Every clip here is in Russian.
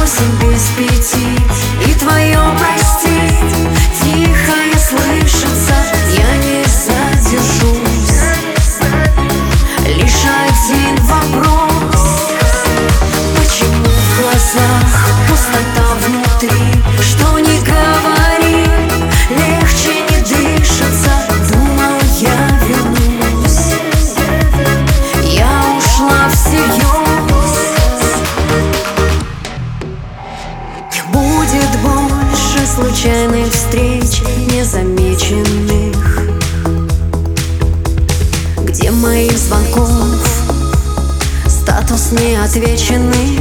восемь без пяти, и твое простить тихое слышится. Я не задержусь. Лишь один вопрос: почему в глазах пустота внутри? Что не говори, легче не дышится. Думал, я вернусь, я ушла всерьез. Будет больше случайных встреч, незамеченных, где моих звонков статус неотвеченных.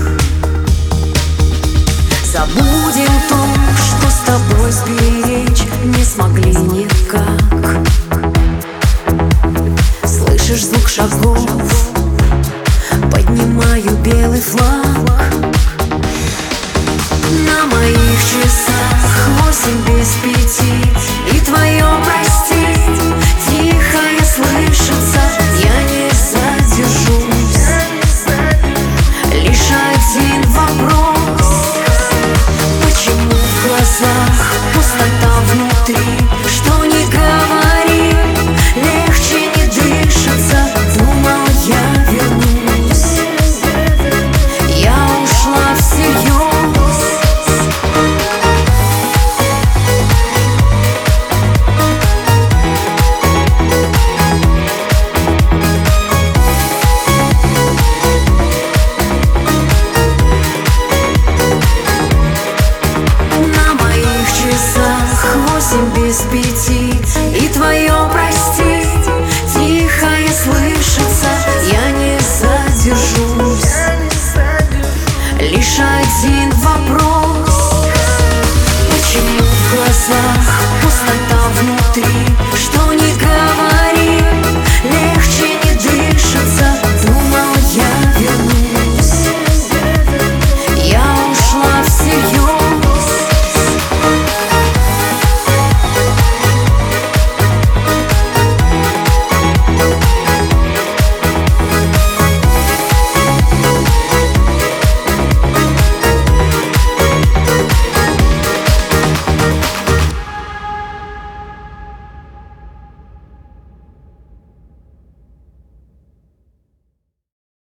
Забудем то, что с тобой сберечь не смогли никак. Слышишь звук шагов, поднимаю белый флаг. На моих часах восемь без пяти, и твое прости